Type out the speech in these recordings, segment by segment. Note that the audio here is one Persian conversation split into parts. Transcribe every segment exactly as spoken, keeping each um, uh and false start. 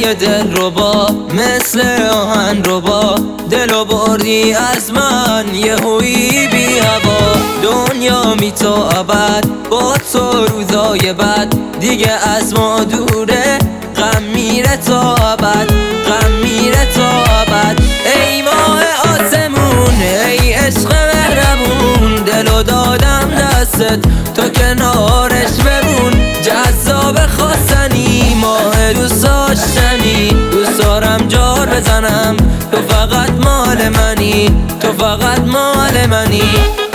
یه دل ربا مثل آهن ربا، دلو بردی از من یه هویی بی هوا. دنیا می تو ابد با تو روزای بد، دیگه از ما دوره غم میره تا ابد، غم میره تا ابد. ای ماه آسمون ای عشق مهربون، دلو دادم دستت تو کنارش بمون. جذاب خواستنی ماه دوست داشتنی، دوست دارم جار بزنم تو فقط مال منی، تو فقط مال منی.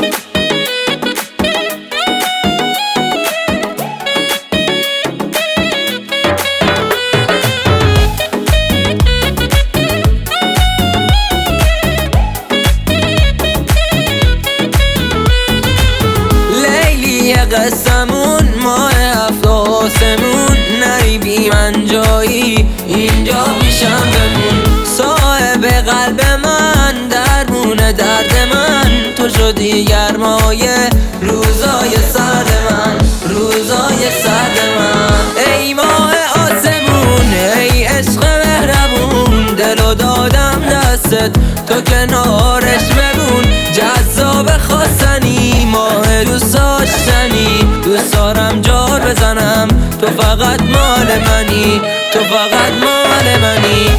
قسمون ماه هفت آسمون، نری بی من جایی اینجا پیشم بمون. صاحب قلب من درمون درد من، تو شدی گرمای روزای سرد من، روزای سرد من. ای ماه آسمون ای عشق مهربون، دلو دادم دستت تو کنارش بمون. جذاب خواستنی ماه دوست داشتنی، دوست دارم جار بزنم تو فقط مال منی، تو فقط مال منی.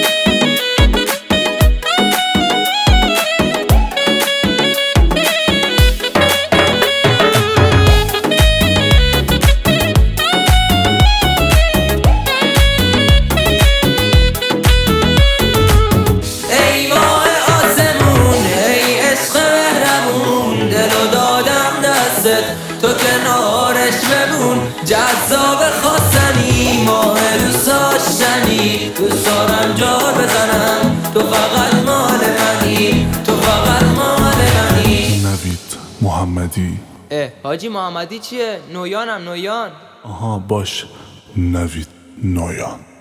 تو کنارش بمون، جذاب خواستنی ماه دوست داشتنی، دوست دارم جار بزنم تو فقط مال منی، تو فقط مال منی. نوید محمدی. اه حاجی محمدی چیه؟ نویانم نویان. آها باش، نوید نویان.